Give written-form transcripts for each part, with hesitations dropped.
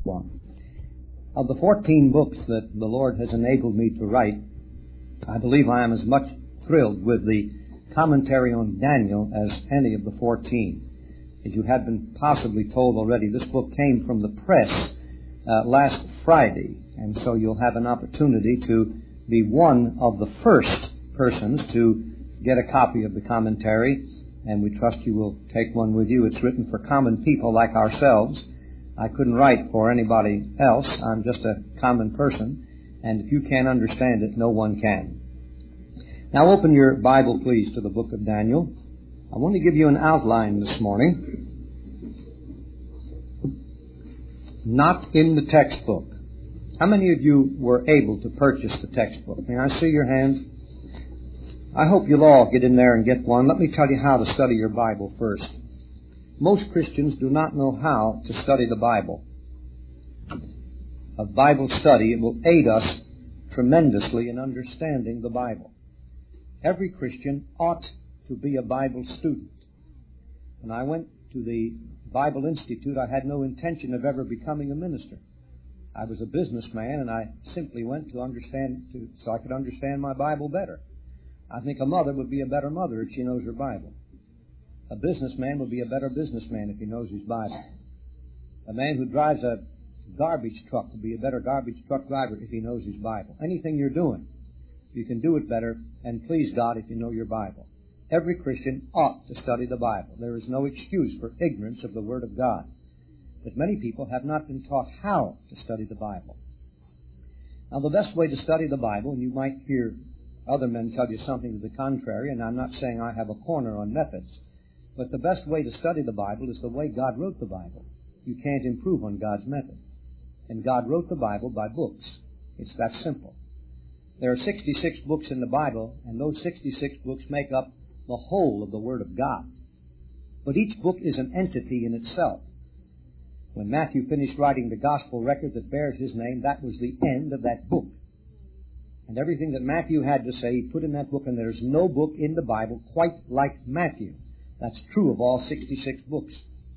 One. Of the 14 books that the Lord has enabled me to write, I believe I am as much thrilled with the commentary on Daniel as any of the 14. As you have been possibly told already, this book came from the press last Friday, and so you'll have an opportunity to be one of the first persons to get a copy of the commentary, and we trust you will take one with you. It's written for common people like ourselves. I couldn't write for anybody else. I'm just a common person, and if you can't understand it, no one can. Now open your Bible, please, to the book of Daniel. I want to give you an outline this morning. Not in the textbook. How many of you were able to purchase the textbook? May I see your hands? I hope you'll all get in there and get one. Let me tell you how to study your Bible first. Most Christians do not know how to study the Bible. A Bible study will aid us tremendously in understanding the Bible. Every Christian ought to be a Bible student. When I went to the Bible Institute, I had no intention of ever becoming a minister. I was a businessman, and I simply went so I could understand my Bible better. I think a mother would be a better mother if she knows her Bible. A businessman would be a better businessman if he knows his Bible. A man who drives a garbage truck would be a better garbage truck driver if he knows his Bible. Anything you're doing, you can do it better and please God if you know your Bible. Every Christian ought to study the Bible. There is no excuse for ignorance of the Word of God. But many people have not been taught how to study the Bible. Now, the best way to study the Bible, and you might hear other men tell you something to the contrary, and I'm not saying I have a corner on methods, but the best way to study the Bible is the way God wrote the Bible. You can't improve on God's method. And God wrote the Bible by books. It's that simple. There are 66 books in the Bible, and those 66 books make up the whole of the Word of God. But each book is an entity in itself. When Matthew finished writing the gospel record that bears his name, that was the end of that book. And everything that Matthew had to say, he put in that book, and there's no book in the Bible quite like Matthew. That's true of all 66 books.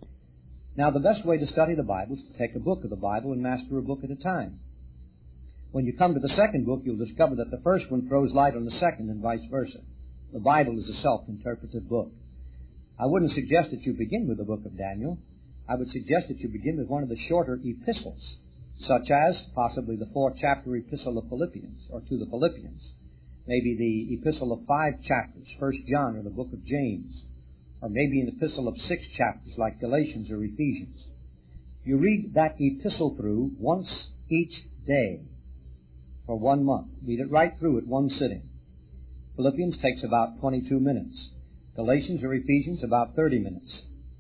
Now, the best way to study the Bible is to take a book of the Bible and master a book at a time. When you come to the second book, you'll discover that the first one throws light on the second and vice versa. The Bible is a self-interpretive book. I wouldn't suggest that you begin with the book of Daniel. I would suggest that you begin with one of the shorter epistles, such as possibly the 4th chapter epistle of Philippians, or to the Philippians. Maybe the epistle of 5 chapters, 1 John or the book of James. Or maybe an epistle of 6 chapters like Galatians or Ephesians. You read that epistle through once each day for 1 month. Read it right through at one sitting. Philippians takes about 22 minutes. Galatians or Ephesians about 30 minutes.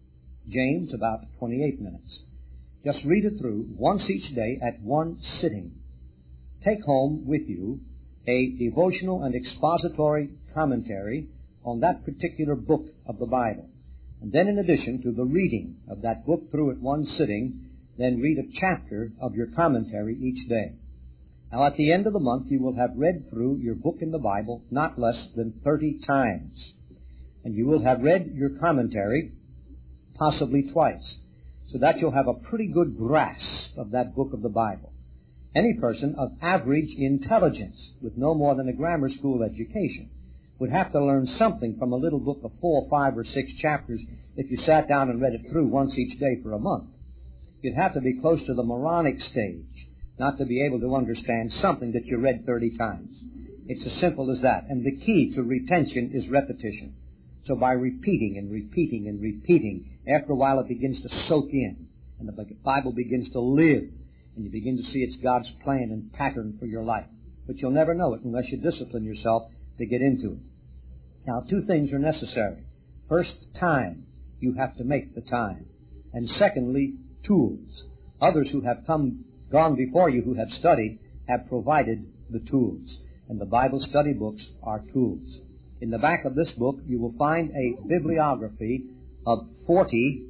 James about 28 minutes. Just read it through once each day at one sitting. Take home with you a devotional and expository commentary on that particular book of the Bible. And then in addition to the reading of that book through at one sitting, then read a chapter of your commentary each day. Now at the end of the month, you will have read through your book in the Bible not less than 30 times. And you will have read your commentary possibly twice, so that you'll have a pretty good grasp of that book of the Bible. Any person of average intelligence with no more than a grammar school education would have to learn something from a little book of 4, 5, or 6 chapters if you sat down and read it through once each day for a month. You'd have to be close to the moronic stage not to be able to understand something that you read 30 times. It's as simple as that. And the key to retention is repetition. So by repeating and repeating and repeating, after a while it begins to soak in, and the Bible begins to live, and you begin to see it's God's plan and pattern for your life. But you'll never know it unless you discipline yourself to get into it. Now, 2 things are necessary. First, time. You have to make the time. And secondly, tools. Others who have gone before you who have studied have provided the tools. And the Bible study books are tools. In the back of this book, you will find a bibliography of 40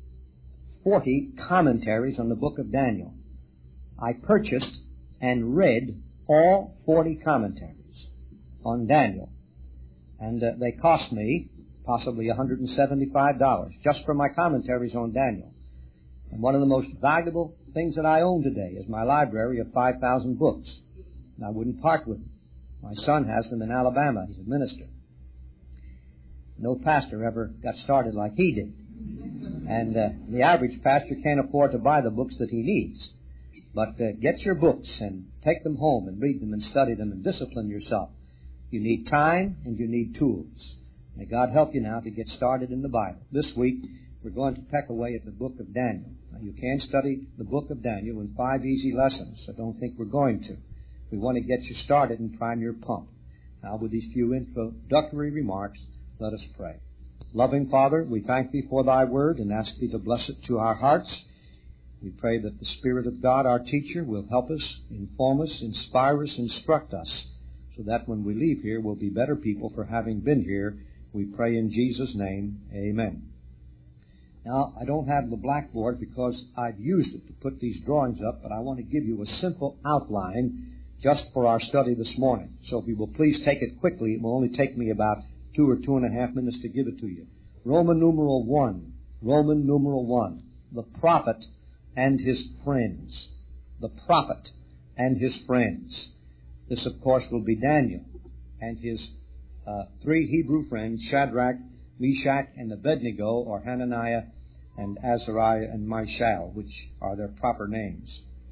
commentaries on the book of Daniel. I purchased and read all 40 commentaries on Daniel. And they cost me possibly $175 just for my commentaries on Daniel. And one of the most valuable things that I own today is my library of 5,000 books. And I wouldn't part with them. My son has them in Alabama. He's a minister. No pastor ever got started like he did. And the average pastor can't afford to buy the books that he needs. But get your books and take them home and read them and study them and discipline yourself. You need time and you need tools. May God help you now to get started in the Bible. This week, we're going to peck away at the book of Daniel. Now, you can study the book of Daniel in 5 easy lessons, so don't think we're going to. We want to get you started and prime your pump. Now, with these few introductory remarks, let us pray. Loving Father, we thank Thee for Thy word and ask Thee to bless it to our hearts. We pray that the Spirit of God, our teacher, will help us, inform us, inspire us, instruct us, so that when we leave here, we'll be better people for having been here. We pray in Jesus' name, amen. Now, I don't have the blackboard because I've used it to put these drawings up, but I want to give you a simple outline just for our study this morning. So if you will please take it quickly, it will only take me about 2 or 2.5 minutes to give it to you. Roman numeral 1. Roman numeral 1. The prophet and his friends. The prophet and his friends. This, of course, will be Daniel and his 3 Hebrew friends, Shadrach, Meshach, and Abednego, or Hananiah and Azariah and Mishael, which are their proper names.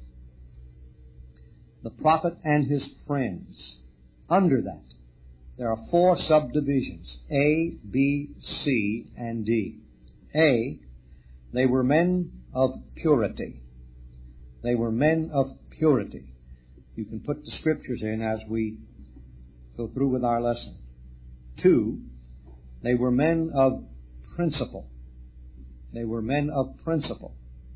The prophet and his friends. Under that, there are 4 subdivisions, A, B, C, and D. A, they were men of purity. They were men of purity. You can put the scriptures in as we go through with our lesson. 2, they were men of principle. They were men of principle.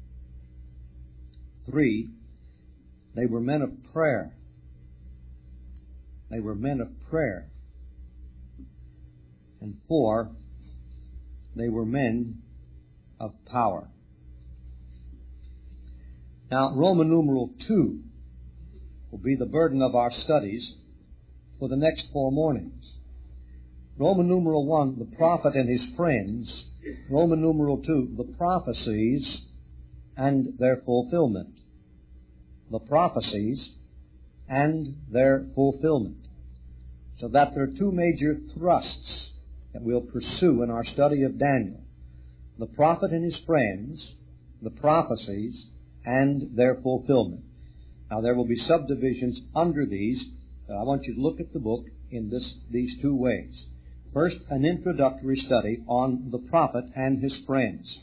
3, they were men of prayer. They were men of prayer. And 4, they were men of power. Now, Roman numeral 2 will be the burden of our studies for the next 4 mornings. Roman numeral 1, the prophet and his friends. Roman numeral 2, the prophecies and their fulfillment. The prophecies and their fulfillment. So that there are 2 major thrusts that we'll pursue in our study of Daniel. The prophet and his friends, the prophecies, and their fulfillment. Now, there will be subdivisions under these. I want you to look at the book in these 2 ways. First, an introductory study on the prophet and his friends.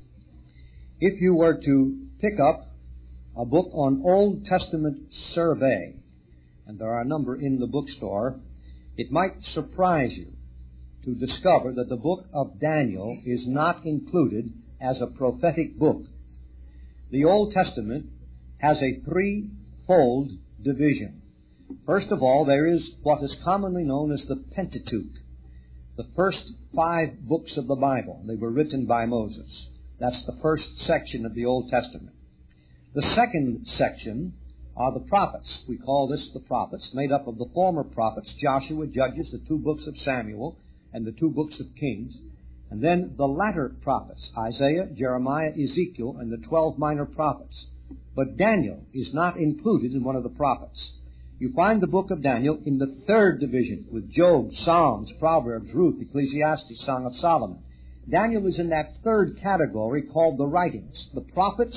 If you were to pick up a book on Old Testament survey, and there are a number in the bookstore, it might surprise you to discover that the book of Daniel is not included as a prophetic book. The Old Testament has a 3-fold division. First of all, there is what is commonly known as the Pentateuch, the first 5 books of the Bible. They were written by Moses. That's the first section of the Old Testament. The second section are the prophets. We call this the prophets, made up of the former prophets, Joshua, Judges, the 2 books of Samuel, and the 2 books of Kings. And then the latter prophets, Isaiah, Jeremiah, Ezekiel, and the 12 minor prophets. But Daniel is not included in one of the prophets. You find the book of Daniel in the 3rd division with Job, Psalms, Proverbs, Ruth, Ecclesiastes, Song of Solomon. Daniel is in that 3rd category called the writings. The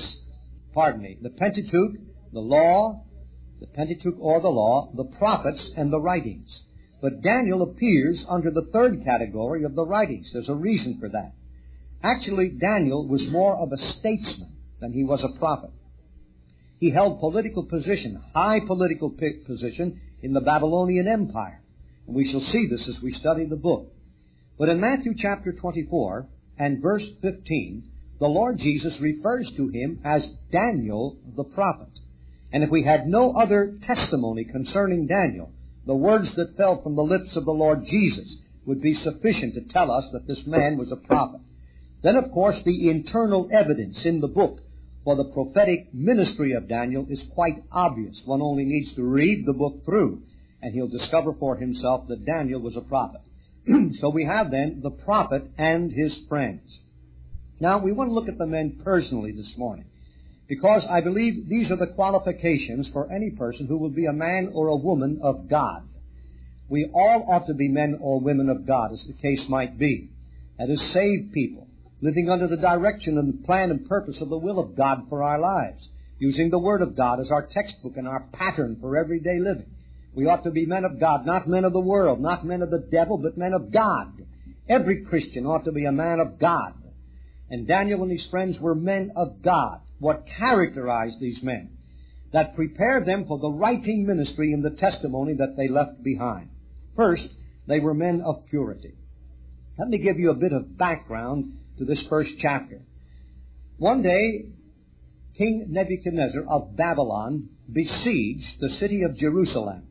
Pentateuch, the law, the Pentateuch or the law, the prophets, and the writings. But Daniel appears under the 3rd category of the writings. There's a reason for that. Actually, Daniel was more of a statesman than he was a prophet. He held political position, high political position in the Babylonian Empire. And we shall see this as we study the book. But in Matthew chapter 24 and verse 15, the Lord Jesus refers to him as Daniel the prophet. And if we had no other testimony concerning Daniel, the words that fell from the lips of the Lord Jesus would be sufficient to tell us that this man was a prophet. Then, of course, the internal evidence in the book for the prophetic ministry of Daniel is quite obvious. One only needs to read the book through, and he'll discover for himself that Daniel was a prophet. So we have then the prophet and his friends. Now, we want to look at the men personally this morning. because I believe these are the qualifications for any person who will be a man or a woman of God. We all ought to be men or women of God, as the case might be. That is, saved people, living under the direction and the plan and purpose of the will of God for our lives, using the Word of God as our textbook and our pattern for everyday living. We ought to be men of God, not men of the world, not men of the devil, but men of God. Every Christian ought to be a man of God. And Daniel and his friends were men of God. What characterized these men? That prepared them for the writing ministry and the testimony that they left behind. First, they were men of purity. Let me give you a bit of background to this first chapter. One day, King Nebuchadnezzar of Babylon besieged the city of Jerusalem,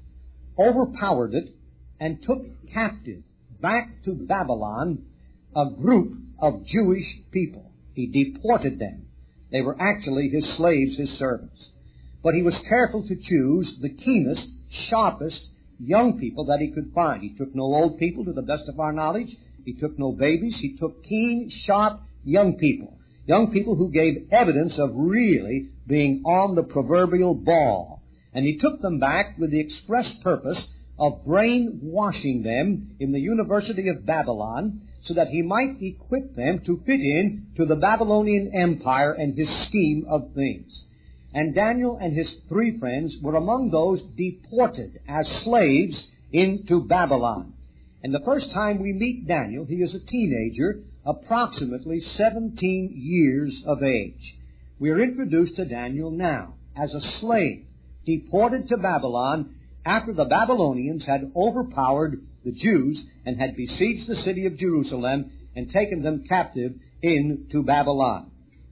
overpowered it, and took captive back to Babylon a group of Jewish people. He deported them. They were actually his slaves, his servants. But he was careful to choose the keenest, sharpest young people that he could find. He took no old people, to the best of our knowledge. He took no babies. He took keen, sharp young people who gave evidence of really being on the proverbial ball. And he took them back with the express purpose of brainwashing them in the University of Babylon so that he might equip them to fit in to the Babylonian Empire and his scheme of things. And Daniel and his three friends were among those deported as slaves into Babylon. And the first time we meet Daniel, he is a teenager, approximately 17 years of age. We are introduced to Daniel now as a slave, deported to Babylon after the Babylonians had overpowered the Jews and had besieged the city of Jerusalem and taken them captive into Babylon.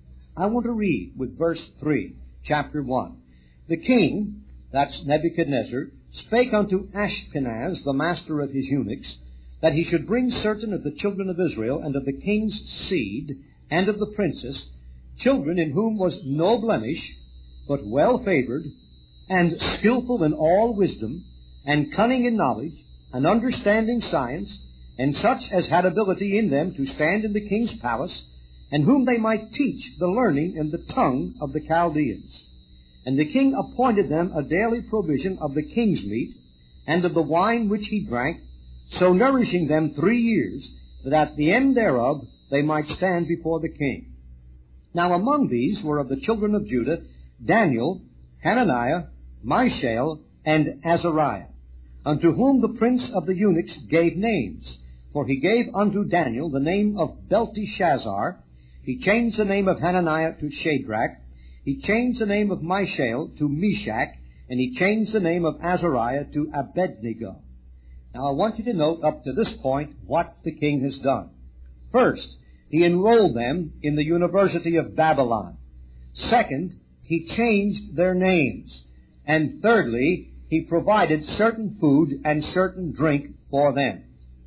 I want to read with verse 3, chapter 1. The king, that's Nebuchadnezzar, spake unto Ashpenaz, the master of his eunuchs, that he should bring certain of the children of Israel and of the king's seed and of the princess, children in whom was no blemish, but well favored, and skillful in all wisdom, and cunning in knowledge, and understanding science, and such as had ability in them to stand in the king's palace, and whom they might teach the learning and the tongue of the Chaldeans. And the king appointed them a daily provision of the king's meat, and of the wine which he drank, so nourishing them 3 years, that at the end thereof they might stand before the king. Now among these were of the children of Judah Daniel, Hananiah, Mishael, and Azariah, unto whom the prince of the eunuchs gave names. For he gave unto Daniel the name of Belteshazzar. He changed the name of Hananiah to Shadrach. He changed the name of Mishael to Meshach. And he changed the name of Azariah to Abednego. Now I want you to note up to this point what the king has done. First, he enrolled them in the University of Babylon. Second, he changed their names. And thirdly, he provided certain food and certain drink for them.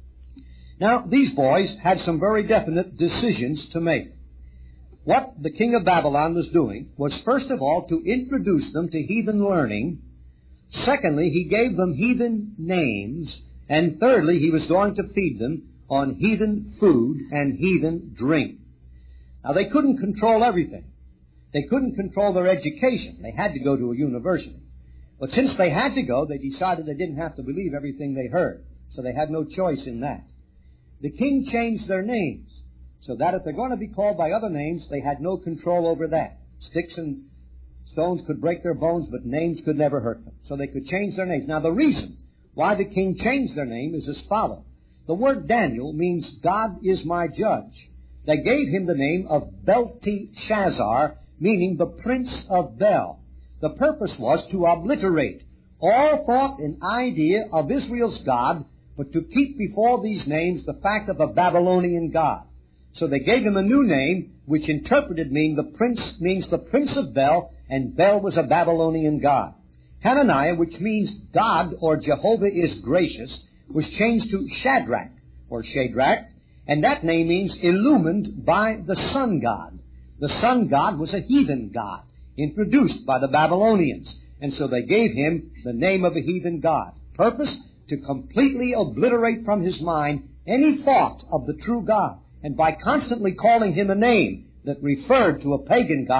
Now, these boys had some very definite decisions to make. What the king of Babylon was doing was, first of all, to introduce them to heathen learning. Secondly, he gave them heathen names. And thirdly, he was going to feed them on heathen food and heathen drink. Now, they couldn't control everything. They couldn't control their education. They had to go to a university. But since they had to go, they decided they didn't have to believe everything they heard. So they had no choice in that. The king changed their names so that if they're going to be called by other names, they had no control over that. Sticks and stones could break their bones, but names could never hurt them. So they could change their names. Now, the reason why the king changed their name is as follows. The word Daniel means God is my judge. They gave him the name of Belteshazzar, meaning the prince of Bel. The purpose was to obliterate all thought and idea of Israel's God, but to keep before these names the fact of a Babylonian God. So they gave him a new name, which interpreted means the prince of Bel, and Bel was a Babylonian god. Hananiah, which means God or Jehovah is gracious, was changed to Shadrach or Shadrach, and that name means illumined by the sun god. The sun god was a heathen god, introduced by the Babylonians, and so they gave him the name of a heathen god. Purpose? To completely obliterate from his mind any thought of the true God. And by constantly calling him a name that referred to a pagan god,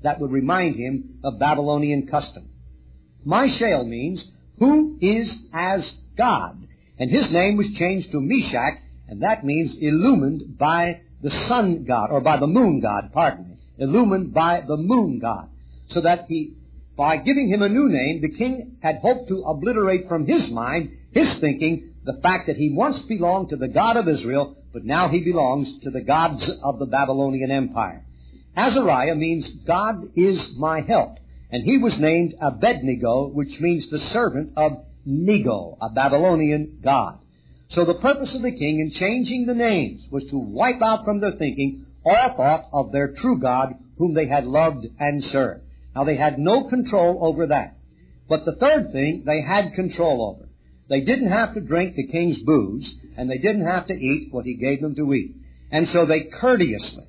that would remind him of Babylonian custom. Mishael means, who is as God. And his name was changed to Meshach, and that means illumined by the sun god, or by the moon god, pardon me. Illumined by the moon god. So that by giving him a new name, the king had hoped to obliterate from his mind, his thinking, the fact that he once belonged to the God of Israel, but now he belongs to the gods of the Babylonian Empire. Azariah means, God is my help. And he was named Abednego, which means the servant of Nego, a Babylonian god. So the purpose of the king in changing the names was to wipe out from their thinking all thought of their true God, whom they had loved and served. Now, they had no control over that. But the third thing they had control over. They didn't have to drink the king's booze, and they didn't have to eat what he gave them to eat. And so they courteously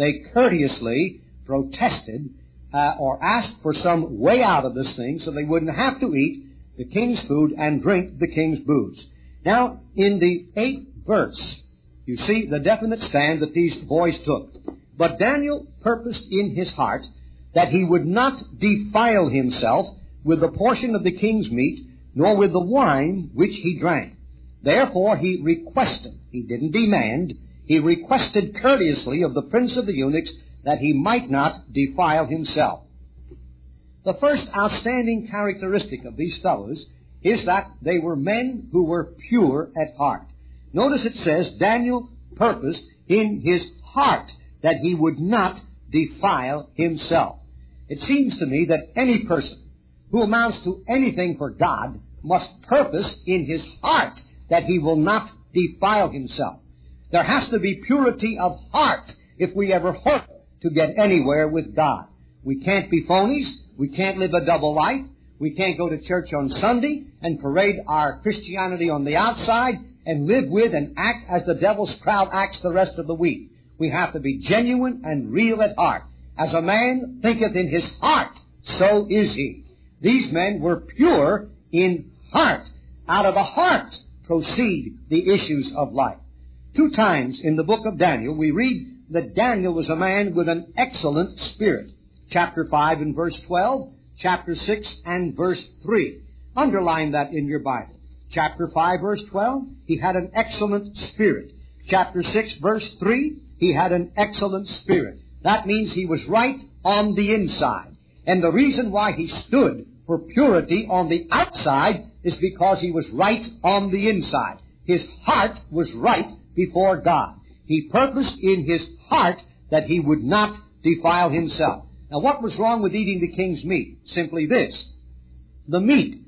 protested or asked for some way out of this thing so they wouldn't have to eat the king's food and drink the king's booze. Now, in the 8th verse, you see the definite stand that these boys took. But Daniel purposed in his heart that he would not defile himself with the portion of the king's meat, nor with the wine which he drank. Therefore he requested, he didn't demand, he requested courteously of the prince of the eunuchs that he might not defile himself. The first outstanding characteristic of these fellows is that they were men who were pure at heart. Notice it says, Daniel purposed in his heart that he would not defile himself. It seems to me that any person who amounts to anything for God must purpose in his heart that he will not defile himself. There has to be purity of heart if we ever hope to get anywhere with God. We can't be phonies. We can't live a double life. We can't go to church on Sunday and parade our Christianity on the outside and live with and act as the devil's crowd acts the rest of the week. We have to be genuine and real at heart. As a man thinketh in his heart, so is he. These men were pure in heart. Out of the heart proceed the issues of life. 2 times in the book of Daniel, we read that Daniel was a man with an excellent spirit. Chapter 5 and verse 12, chapter 6 and verse 3. Underline that in your Bible. Chapter 5, verse 12, he had an excellent spirit. Chapter 6, verse 3, he had an excellent spirit. That means he was right on the inside. And the reason why he stood for purity on the outside is because he was right on the inside. His heart was right before God. He purposed in his heart that he would not defile himself. Now, what was wrong with eating the king's meat? Simply this. The meat,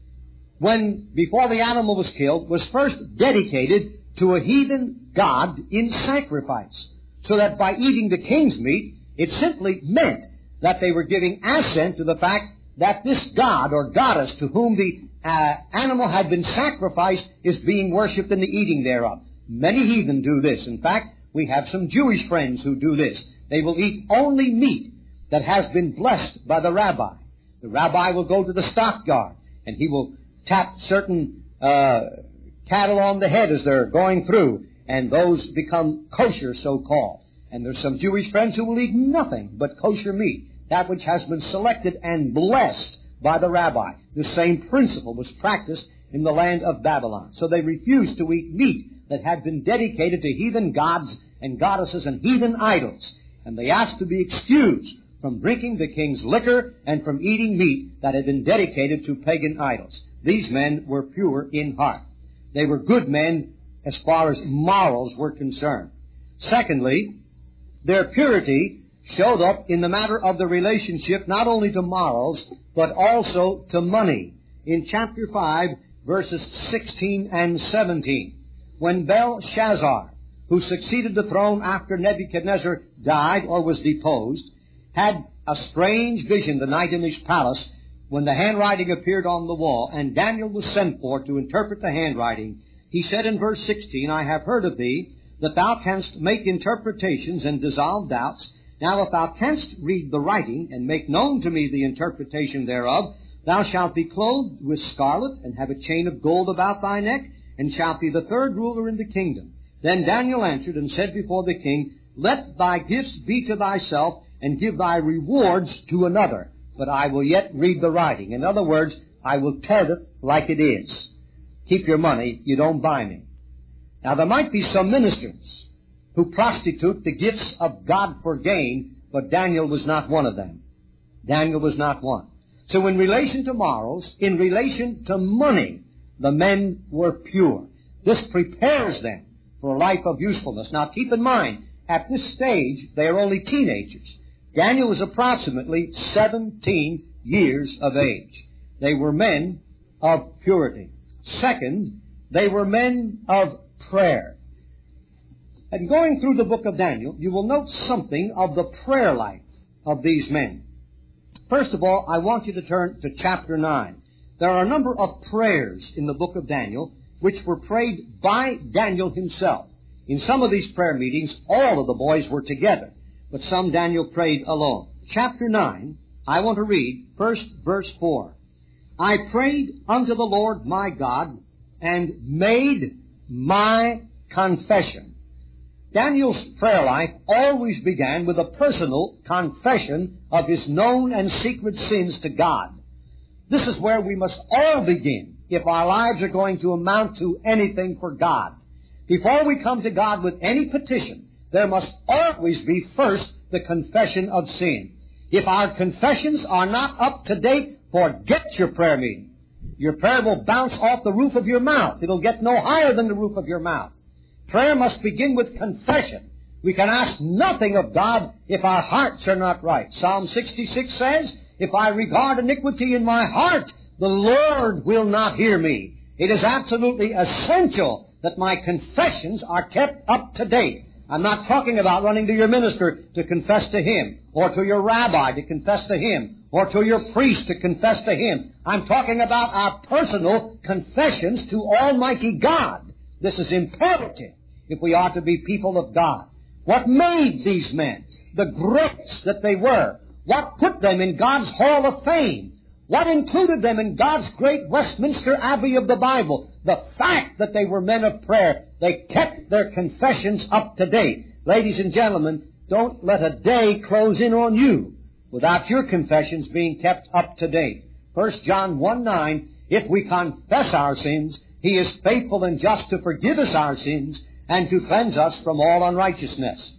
before the animal was killed, was first dedicated to a heathen god in sacrifice. So that by eating the king's meat, it simply meant that they were giving assent to the fact that this god or goddess to whom the animal had been sacrificed is being worshipped in the eating thereof. Many heathen do this. In fact, we have some Jewish friends who do this. They will eat only meat that has been blessed by the rabbi. The rabbi will go to the stockyard and he will tap certain cattle on the head as they're going through, and those become kosher, so-called. And there's some Jewish friends who will eat nothing but kosher meat, that which has been selected and blessed by the rabbi. The same principle was practiced in the land of Babylon. So they refused to eat meat that had been dedicated to heathen gods and goddesses and heathen idols. And they asked to be excused from drinking the king's liquor and from eating meat that had been dedicated to pagan idols. These men were pure in heart. They were good men as far as morals were concerned. Secondly, their purity showed up in the matter of the relationship not only to morals, but also to money. In chapter 5, verses 16 and 17, when Belshazzar, who succeeded the throne after Nebuchadnezzar died or was deposed, had a strange vision the night in his palace when the handwriting appeared on the wall, and Daniel was sent for to interpret the handwriting. He said in verse 16, I have heard of thee, that thou canst make interpretations and dissolve doubts. Now if thou canst read the writing, and make known to me the interpretation thereof, thou shalt be clothed with scarlet, and have a chain of gold about thy neck, and shalt be the third ruler in the kingdom. Then Daniel answered and said before the king, Let thy gifts be to thyself, and give thy rewards to another, but I will yet read the writing. In other words, I will tell it like it is. Keep your money, you don't buy me. Now, there might be some ministers who prostitute the gifts of God for gain, but Daniel was not one of them. Daniel was not one. So in relation to morals, in relation to money, the men were pure. This prepares them for a life of usefulness. Now, keep in mind, at this stage, they are only teenagers. Daniel was approximately 17 years of age. They were men of purity. Second, they were men of prayer. And going through the book of Daniel, you will note something of the prayer life of these men. First of all, I want you to turn to chapter 9. There are a number of prayers in the book of Daniel which were prayed by Daniel himself. In some of these prayer meetings, all of the boys were together, but some Daniel prayed alone. Chapter 9, I want to read first verse 4. I prayed unto the Lord my God and made my confession. Daniel's prayer life always began with a personal confession of his known and secret sins to God. This is where we must all begin if our lives are going to amount to anything for God. Before we come to God with any petition, there must always be first the confession of sin. If our confessions are not up to date, forget your prayer meeting. Your prayer will bounce off the roof of your mouth. It'll get no higher than the roof of your mouth. Prayer must begin with confession. We can ask nothing of God if our hearts are not right. Psalm 66 says, if I regard iniquity in my heart, the Lord will not hear me. It is absolutely essential that my confessions are kept up to date. I'm not talking about running to your minister to confess to him, or to your rabbi to confess to him, or to your priest to confess to him. I'm talking about our personal confessions to Almighty God. This is imperative if we are to be people of God. What made these men the greats that they were? What put them in God's Hall of Fame? What included them in God's great Westminster Abbey of the Bible? The fact that they were men of prayer. They kept their confessions up to date. Ladies and gentlemen, don't let a day close in on you without your confessions being kept up to date. 1 John 1:9, if we confess our sins, He is faithful and just to forgive us our sins and to cleanse us from all unrighteousness.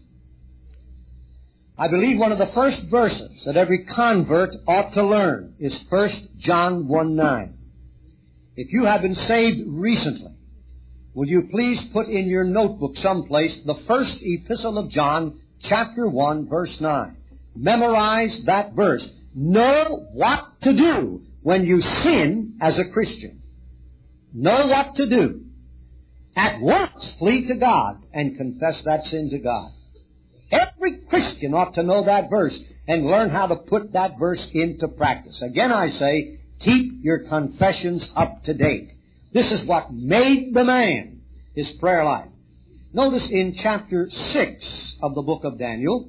I believe one of the first verses that every convert ought to learn is 1 John 1:9. If you have been saved recently, will you please put in your notebook someplace the first epistle of John, chapter 1, verse 9. Memorize that verse. Know what to do when you sin as a Christian. Know what to do. At once flee to God and confess that sin to God. Every Christian ought to know that verse and learn how to put that verse into practice. Again, I say, keep your confessions up to date. This is what made the man, his prayer life. Notice in chapter 6 of the book of Daniel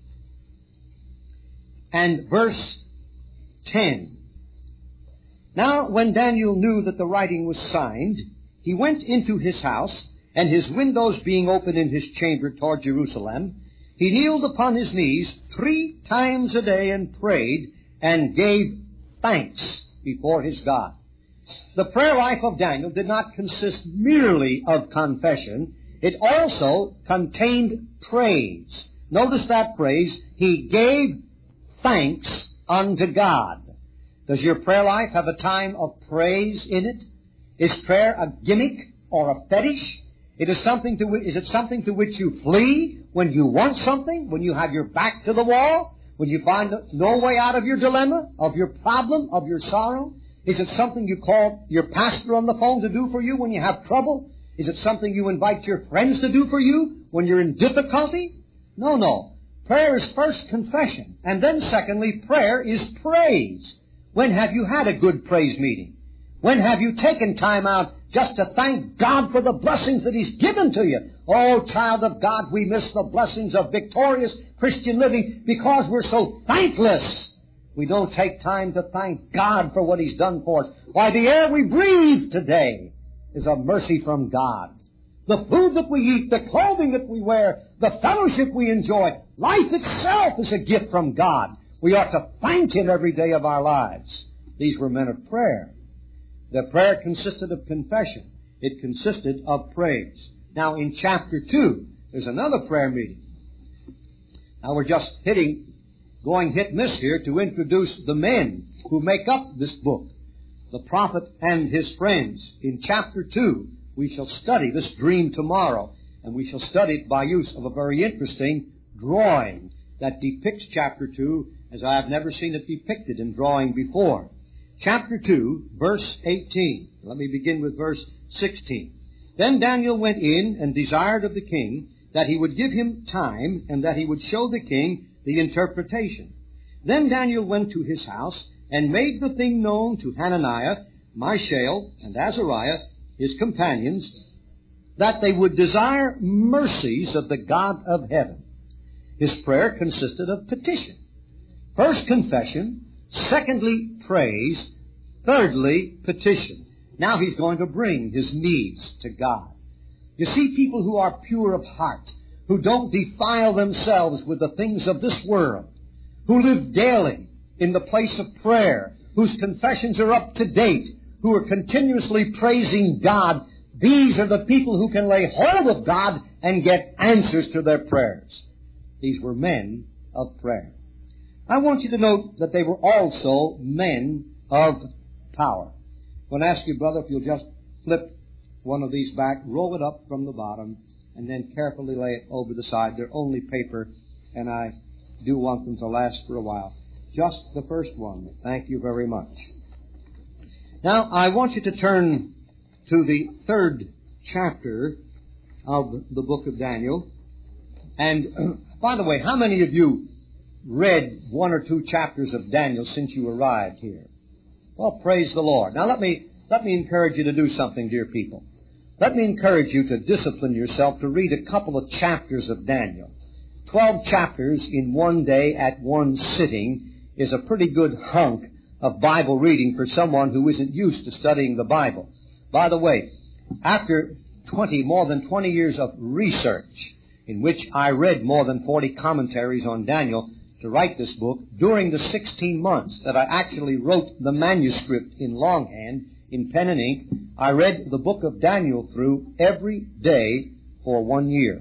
and verse 10. Now, when Daniel knew that the writing was signed, he went into his house, and his windows being open in his chamber toward Jerusalem, he kneeled upon his knees 3 times a day and prayed and gave thanks before his God. The prayer life of Daniel did not consist merely of confession. It also contained praise. Notice that phrase, he gave thanks unto God. Does your prayer life have a time of praise in it? Is prayer a gimmick or a fetish? Is it something to which you flee when you want something, when you have your back to the wall, when you find no way out of your dilemma, of your problem, of your sorrow? Is it something you call your pastor on the phone to do for you when you have trouble? Is it something you invite your friends to do for you when you're in difficulty? No. Prayer is first confession, and then secondly, prayer is praise. When have you had a good praise meeting? When have you taken time out just to thank God for the blessings that He's given to you? Oh, child of God, we miss the blessings of victorious Christian living because we're so thankless. We don't take time to thank God for what He's done for us. Why, the air we breathe today is a mercy from God. the food that we eat, the clothing that we wear, the fellowship we enjoy. Life itself is a gift from God. We ought to thank Him every day of our lives. These were men of prayer. Their prayer consisted of confession. It consisted of praise. Now, in chapter 2, there's another prayer meeting. Now, we're just going hit and miss here to introduce the men who make up this book, the prophet and his friends. In chapter 2, we shall study this dream tomorrow, and we shall study it by use of a very interesting drawing that depicts chapter 2 as I have never seen it depicted in drawing before. Chapter 2, verse 18. Let me begin with verse 16. Then Daniel went in and desired of the king that he would give him time and that he would show the king the interpretation. Then Daniel went to his house and made the thing known to Hananiah, Mishael, and Azariah, his companions, that they would desire mercies of the God of heaven. His prayer consisted of petition. First, confession. Secondly, praise. Thirdly, petition. Now he's going to bring his needs to God. You see, people who are pure of heart, who don't defile themselves with the things of this world, who live daily in the place of prayer, whose confessions are up to date, who are continuously praising God, these are the people who can lay hold of God and get answers to their prayers. These were men of prayer. I want you to note that they were also men of power. I'm going to ask you, brother, if you'll just flip one of these back, roll it up from the bottom, and then carefully lay it over the side. They're only paper, and I do want them to last for a while. Just the first one. Thank you very much. Now, I want you to turn to the 3rd chapter of the book of Daniel. And, by the way, how many of you read 1 or 2 chapters of Daniel since you arrived here? Well, praise the Lord. Now, let me encourage you to do something, dear people. Let me encourage you to discipline yourself to read a couple of chapters of Daniel. 12 chapters in one day at one sitting is a pretty good hunk of Bible reading for someone who isn't used to studying the Bible. By the way, after more than 20 years of research, in which I read more than 40 commentaries on Daniel to write this book, during the 16 months that I actually wrote the manuscript in longhand, in pen and ink, I read the book of Daniel through every day for 1 year.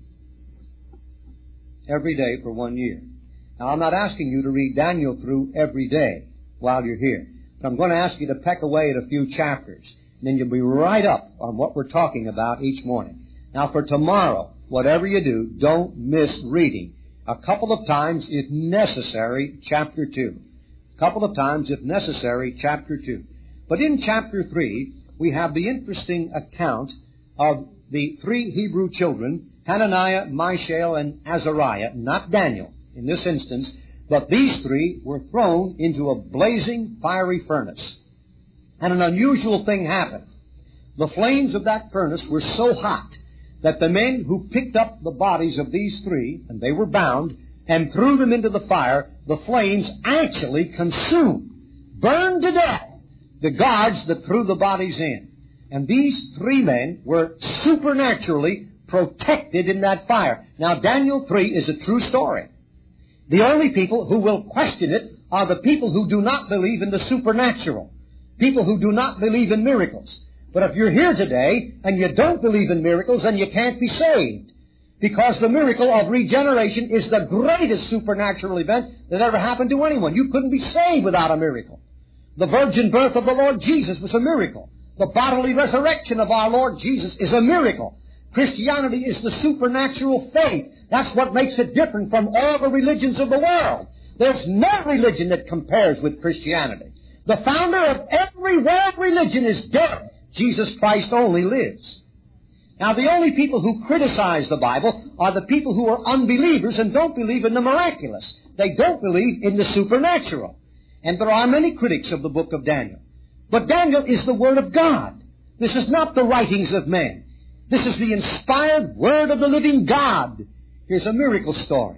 Every day for 1 year. Now, I'm not asking you to read Daniel through every day while you're here, but I'm going to ask you to peck away at a few chapters, and then you'll be right up on what we're talking about each morning. Now, for tomorrow, whatever you do, don't miss reading. A couple of times, if necessary, chapter 2. A couple of times, if necessary, chapter 2. But in chapter 3, we have the interesting account of the 3 Hebrew children, Hananiah, Mishael, and Azariah, not Daniel in this instance, but these 3 were thrown into a blazing, fiery furnace. And an unusual thing happened. The flames of that furnace were so hot that the men who picked up the bodies of these 3, and they were bound, and threw them into the fire, the flames actually consumed, burned to death, the guards that threw the bodies in. And these 3 men were supernaturally protected in that fire. Now, Daniel 3 is a true story. The only people who will question it are the people who do not believe in the supernatural, people who do not believe in miracles. But if you're here today and you don't believe in miracles, then you can't be saved, because the miracle of regeneration is the greatest supernatural event that ever happened to anyone. You couldn't be saved without a miracle. The virgin birth of the Lord Jesus was a miracle. The bodily resurrection of our Lord Jesus is a miracle. Christianity is the supernatural faith. That's what makes it different from all the religions of the world. There's no religion that compares with Christianity. The founder of every world religion is dead. Jesus Christ only lives. Now, the only people who criticize the Bible are the people who are unbelievers and don't believe in the miraculous. They don't believe in the supernatural. And there are many critics of the book of Daniel. But Daniel is the Word of God. This is not the writings of men. This is the inspired Word of the living God. Here's a miracle story.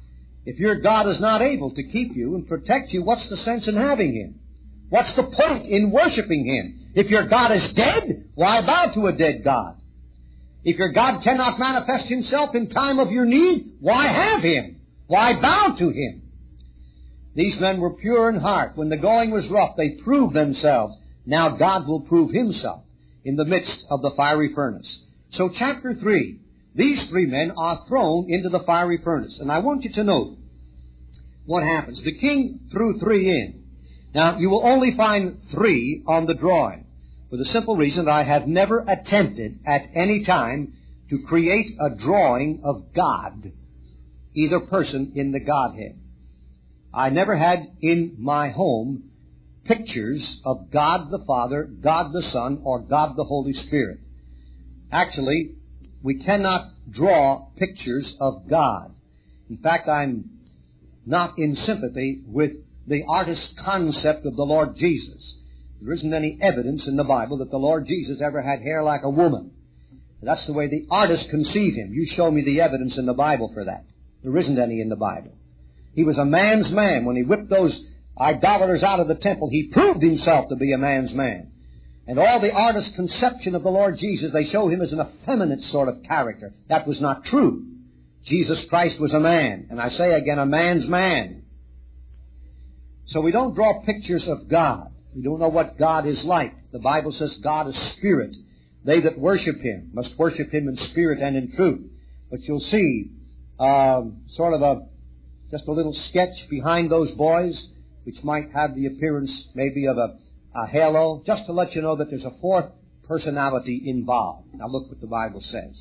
If your God is not able to keep you and protect you, what's the sense in having Him? What's the point in worshiping Him? If your God is dead, why bow to a dead God? If your God cannot manifest Himself in time of your need, why have Him? Why bow to Him? These men were pure in heart. When the going was rough, they proved themselves. Now God will prove Himself in the midst of the fiery furnace. So chapter 3, these three men are thrown into the fiery furnace. And I want you to note what happens. The king threw three in. Now, you will only find three on the drawing, for the simple reason that I have never attempted at any time to create a drawing of God, either person in the Godhead. I never had in my home pictures of God the Father, God the Son, or God the Holy Spirit. Actually, we cannot draw pictures of God. In fact, I'm not in sympathy with the artist's concept of the Lord Jesus. There isn't any evidence in the Bible that the Lord Jesus ever had hair like a woman. That's the way the artist conceived Him. You show me the evidence in the Bible for that. There isn't any in the Bible. He was a man's man. When He whipped those idolaters out of the temple, He proved Himself to be a man's man. And all the artist's conception of the Lord Jesus, they show Him as an effeminate sort of character. That was not true. Jesus Christ was a man. And I say again, a man's man. So we don't draw pictures of God. We don't know what God is like. The Bible says God is spirit. They that worship Him must worship Him in spirit and in truth. But you'll see sort of just a little sketch behind those boys, which might have the appearance maybe of a halo, just to let you know that there's a fourth personality involved. Now look what the Bible says.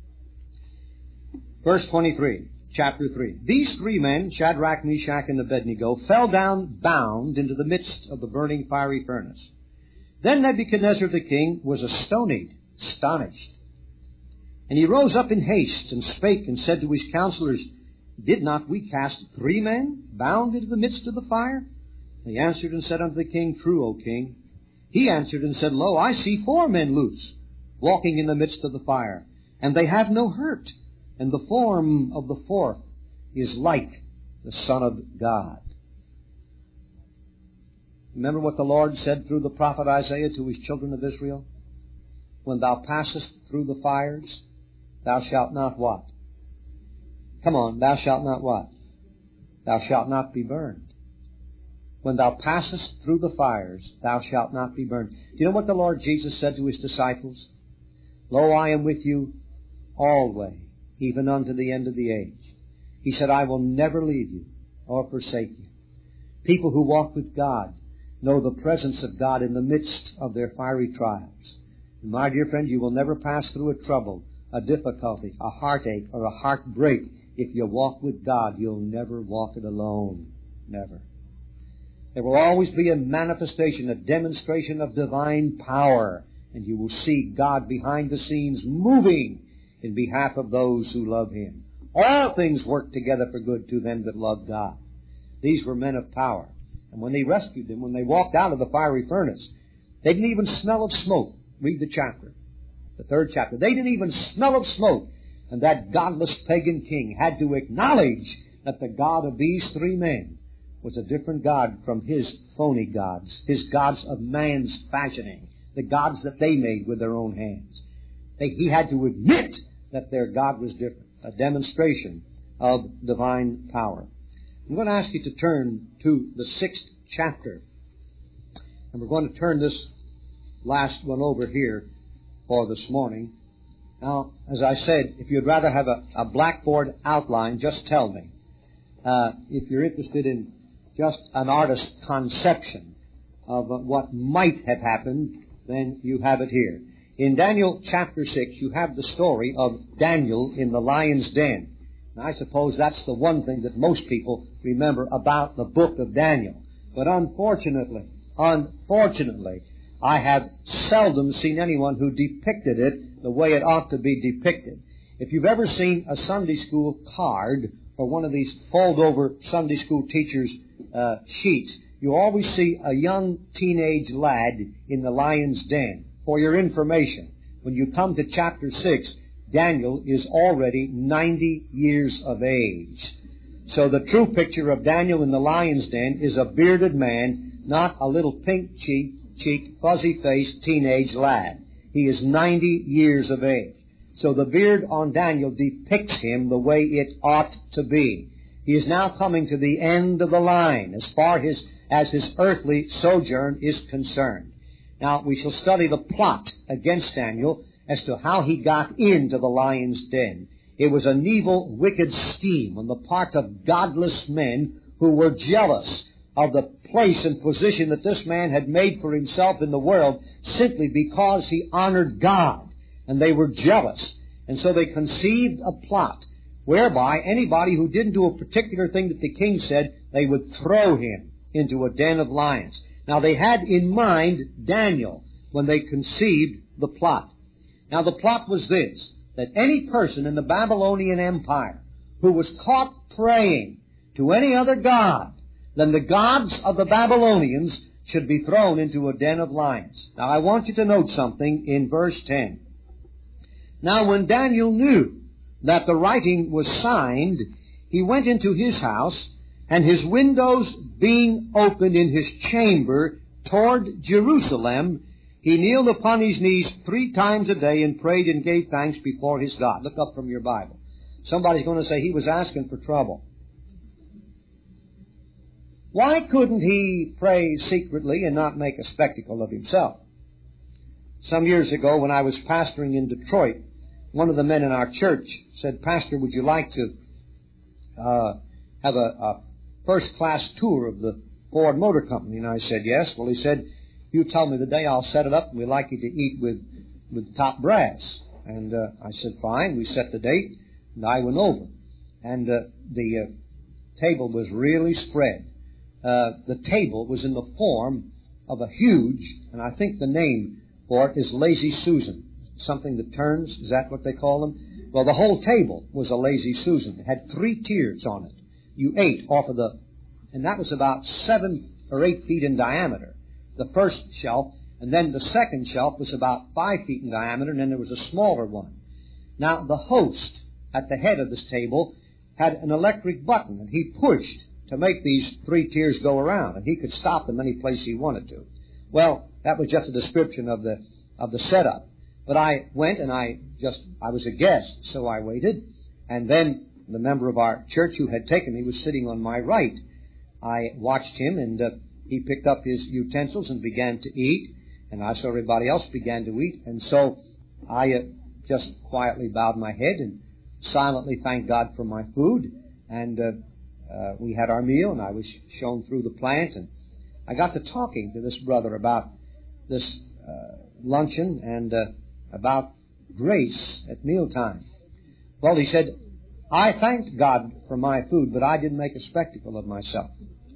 Verse 23, chapter 3. These three men, Shadrach, Meshach, and Abednego, fell down bound into the midst of the burning fiery furnace. Then Nebuchadnezzar the king was astonished. And he rose up in haste and spake and said to his counselors, Did not we cast three men bound into the midst of the fire? They answered and said unto the king, True, O king. He answered and said, Lo, I see 4 men loose, walking in the midst of the fire, and they have no hurt. And the form of the fourth is like the Son of God. Remember what the Lord said through the prophet Isaiah to His children of Israel? When thou passest through the fires, thou shalt not what? Come on, thou shalt not what? Thou shalt not be burned. When thou passest through the fires, thou shalt not be burned. Do you know what the Lord Jesus said to His disciples? Lo, I am with you always, even unto the end of the age. He said, I will never leave you or forsake you. People who walk with God know the presence of God in the midst of their fiery trials. And my dear friend, you will never pass through a trouble, a difficulty, a heartache, or a heartbreak. If you walk with God, you'll never walk it alone. Never. There will always be a manifestation, a demonstration of divine power, and you will see God behind the scenes moving in behalf of those who love Him. All things work together for good to them that love God. These were men of power. And when they rescued them, when they walked out of the fiery furnace, they didn't even smell of smoke. Read the chapter, the 3rd chapter. They didn't even smell of smoke. And that godless pagan king had to acknowledge that the God of these three men was a different God from his phony gods, his gods of man's fashioning, the gods that they made with their own hands. He had to admit that their God was different, a demonstration of divine power. I'm going to ask you to turn to the 6th chapter. And we're going to turn this last one over here for this morning. Now, as I said, if you'd rather have a blackboard outline, just tell me. If you're interested in just an artist's conception of what might have happened, then you have it here. In Daniel chapter 6, you have the story of Daniel in the lion's den. And I suppose that's the one thing that most people remember about the book of Daniel. But unfortunately, I have seldom seen anyone who depicted it the way it ought to be depicted. If you've ever seen a Sunday school card or one of these fold-over Sunday school teachers' sheets, you always see a young teenage lad in the lion's den. For your information, when you come to chapter 6, Daniel is already 90 years of age. So the true picture of Daniel in the lion's den is a bearded man, not a little pink-cheeked, fuzzy-faced teenage lad. He is 90 years of age. So the beard on Daniel depicts him the way it ought to be. He is now coming to the end of the line as far as his earthly sojourn is concerned. Now, we shall study the plot against Daniel as to how he got into the lion's den. It was an evil, wicked scheme on the part of godless men who were jealous of the place and position that this man had made for himself in the world simply because he honored God. And they were jealous. And so they conceived a plot whereby anybody who didn't do a particular thing that the king said, they would throw him into a den of lions. Now, they had in mind Daniel when they conceived the plot. Now, the plot was this, that any person in the Babylonian Empire who was caught praying to any other god than the gods of the Babylonians should be thrown into a den of lions. Now, I want you to note something in verse 10. Now, when Daniel knew that the writing was signed, he went into his house, and his windows being opened in his chamber toward Jerusalem, he kneeled upon his knees 3 times a day and prayed and gave thanks before his God. Look up from your Bible. Somebody's going to say he was asking for trouble. Why couldn't he pray secretly and not make a spectacle of himself? Some years ago, when I was pastoring in Detroit, one of the men in our church said, "Pastor, would you like to have a first-class tour of the Ford Motor Company?" And I said, "Yes." Well, he said, "You tell me the day, I'll set it up, and we'd like you to eat with top brass." And I said, "Fine." We set the date, and I went over. And the table was really spread. The table was in the form of a huge, and I think the name for it is Lazy Susan. Something that turns, is that what they call them? Well, the whole table was a Lazy Susan. It had 3 tiers on it. You ate off of and that was about 7 or 8 feet in diameter, the first shelf, and then the second shelf was about 5 feet in diameter, and then there was a smaller one. Now, the host at the head of this table had an electric button, and he pushed to make these 3 tiers go around, and he could stop them any place he wanted to. Well, that was just a description of the setup. But I went and I was a guest, so I waited. And then the member of our church who had taken me was sitting on my right. I watched him, and he picked up his utensils and began to eat. And I saw everybody else began to eat. And so I just quietly bowed my head and silently thanked God for my food. And we had our meal, and I was shown through the plant. And I got to talking to this brother about this luncheon and about grace at mealtime. Well, he said, "I thanked God for my food, but I didn't make a spectacle of myself."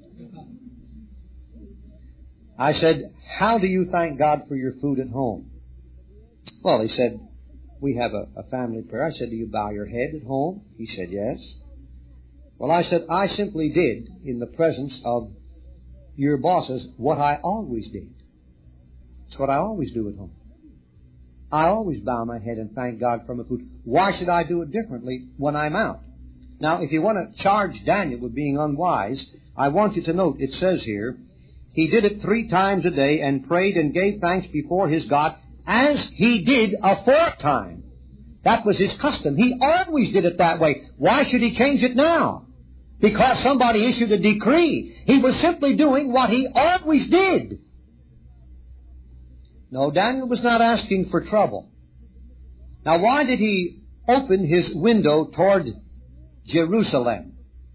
I said, "How do you thank God for your food at home?" Well, he said, "We have a family prayer." I said, "Do you bow your head at home?" He said, "Yes." Well, I said, "I simply did, in the presence of your bosses, what I always did. It's what I always do at home. I always bow my head and thank God for my food. Why should I do it differently when I'm out?" Now, if you want to charge Daniel with being unwise, I want you to note, it says here, he did it 3 times a day and prayed and gave thanks before his God, as he did aforetime. That was his custom. He always did it that way. Why should he change it now? Because somebody issued a decree. He was simply doing what he always did. No, Daniel was not asking for trouble. Now, why did he open his window toward Jerusalem?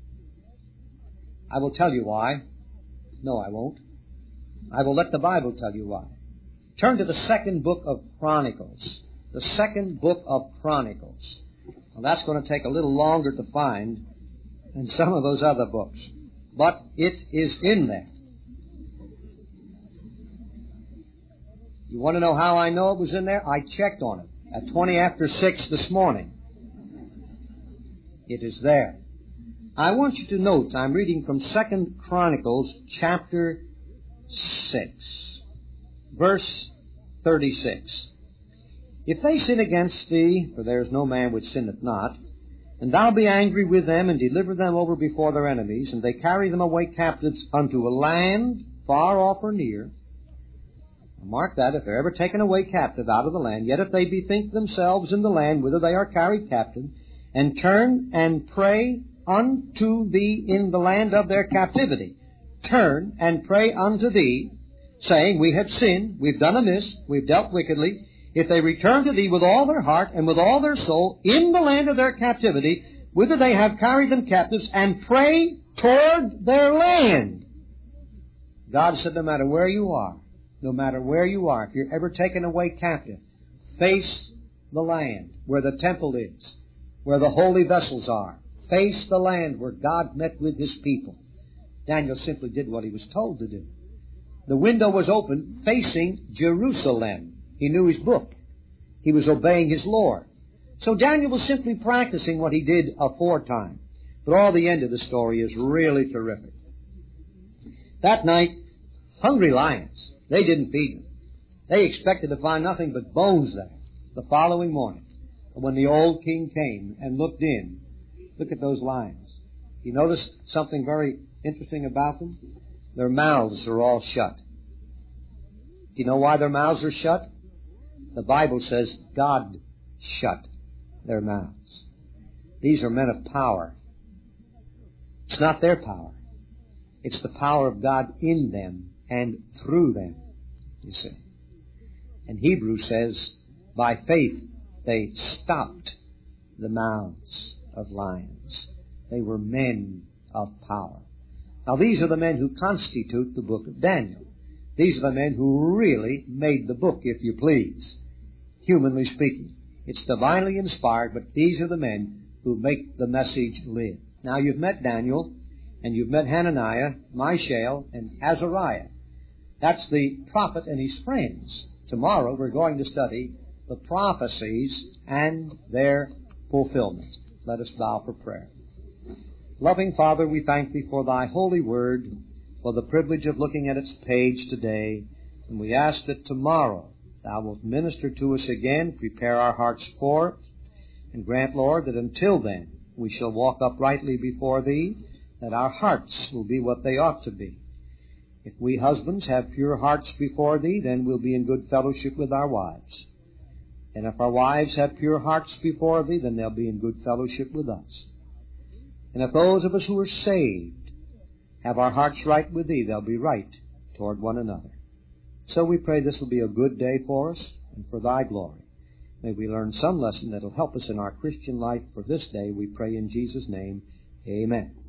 I will tell you why. No, I won't. I will let the Bible tell you why. Turn to the 2nd book of Chronicles. The 2nd book of Chronicles. Well, that's going to take a little longer to find than some of those other books. But it is in there. You want to know how I know it was in there? I checked on it at 20 after 6 this morning. It is there. I want you to note, I'm reading from 2 Chronicles chapter 6, verse 36. "If they sin against thee, for there is no man which sinneth not, and thou be angry with them, and deliver them over before their enemies, and they carry them away captives unto a land far off or near, Mark that, if they're ever taken away captive out of the land, yet if they bethink themselves in the land whither they are carried captive, and turn and pray unto thee in the land of their captivity, turn and pray unto thee, saying, we have sinned, we've done amiss, we've dealt wickedly, if they return to thee with all their heart and with all their soul in the land of their captivity, whither they have carried them captives, and pray toward their land. God said, no matter where you are, if you're ever taken away captive, face the land where the temple is, where the holy vessels are. Face the land where God met with His people. Daniel simply did what he was told to do. The window was open facing Jerusalem. He knew his book. He was obeying his Lord. So Daniel was simply practicing what he did aforetime. But all the end of the story is really terrific. That night, hungry lions, they didn't feed them. They expected to find nothing but bones there. The following morning, when the old king came and looked in, look at those lions. You notice something very interesting about them? Their mouths are all shut. Do you know why their mouths are shut? The Bible says God shut their mouths. These are men of power. It's not their power. It's the power of God in them and through them, you see. And Hebrews says, by faith they stopped the mouths of lions. They were men of power. Now these are the men who constitute the book of Daniel. These are the men who really made the book, if you please, humanly speaking. It's divinely inspired, but these are the men who make the message live. Now you've met Daniel, and you've met Hananiah, Mishael, and Azariah. That's the prophet and his friends. Tomorrow we're going to study the prophecies and their fulfillment. Let us bow for prayer. Loving Father, we thank Thee for Thy holy word, for the privilege of looking at its page today, and we ask that tomorrow Thou wilt minister to us again, prepare our hearts for it, and grant, Lord, that until then we shall walk uprightly before Thee, that our hearts will be what they ought to be. If we husbands have pure hearts before Thee, then we'll be in good fellowship with our wives. And if our wives have pure hearts before Thee, then they'll be in good fellowship with us. And if those of us who are saved have our hearts right with Thee, they'll be right toward one another. So we pray this will be a good day for us and for Thy glory. May we learn some lesson that will help us in our Christian life for this day, we pray in Jesus' name. Amen.